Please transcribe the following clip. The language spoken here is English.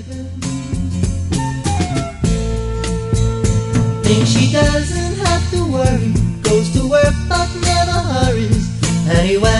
Thinks she doesn't have to worry, goes to work but never hurries. Anyway,